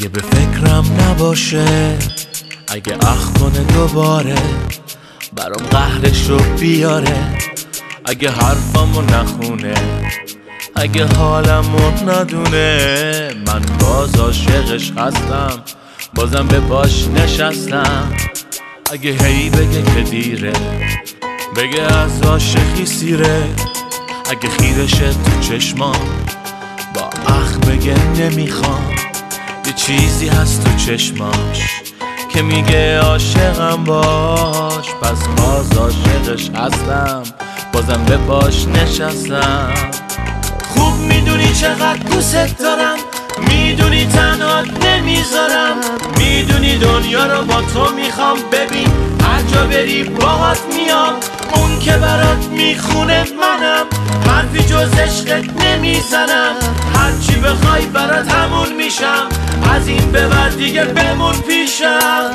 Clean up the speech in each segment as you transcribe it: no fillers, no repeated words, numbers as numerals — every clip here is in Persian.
اگه به فکرم نباشه، اگه اخ کنه دوباره برام قهرش رو بیاره، اگه حرفمو نخونه، اگه حالمو ندونه، من باز عاشقش هستم، بازم به پاش نشستم. اگه هی بگه که دیره، بگه از عاشقی سیره، اگه خیرشه تو چشمام با اخ بگه نمیخوام، یه چیزی هست تو چشماش که میگه عاشقم باش، پس باز عاشقش هستم، بازم به پاش نشستم. خوب میدونی چقدر دوست دارم، میدونی تنهات نمیذارم، میدونی دنیا رو با تو میخوام، ببین هر جا بری باهات میام، اون که برات میخونه منم، حرفی جز عشقت نمیزنم، هرچی بخوای برات همون میشم، از این به بعد دیگه بمون پیشم.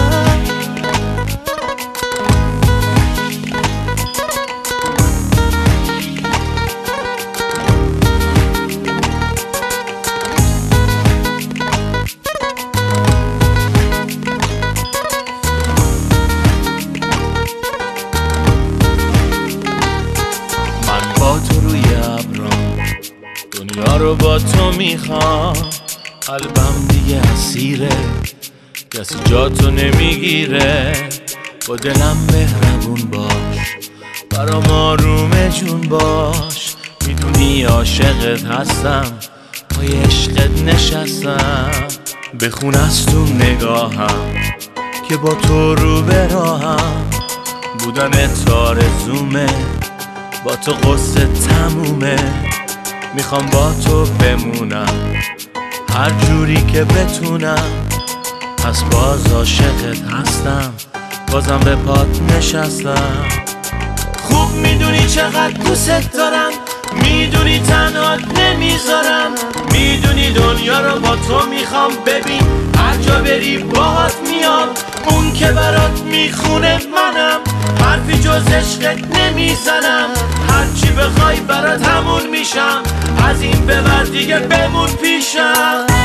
با تو روی ابرام دنیا رو با تو میخوام، قلبم دیگه اسیره، کسی جا تو نمیگیره، با دلم مهربون باش، برام آروم جون باش، میدونی عاشقت هستم، پای عشقت نشستم، بخون از تو نگاهم که با تو رو به راهم، بودن تار زومه، با تو قصه تمومه، میخوام با تو بمونم هر جوری که بتونم، پس باز عاشقت هستم، بازم به پات نشستم. خوب میدونی چقدر دوست دارم، میدونی تنهات نمیذارم، میدونی دنیا رو با تو میخوام، ببین هر جا بری باهات میام، اون که برات میخونه منم، حرفی جز عشقت نمیزنم، هرچی بخوای برات همون میشم، از این به بعد دیگه بمون پیشم.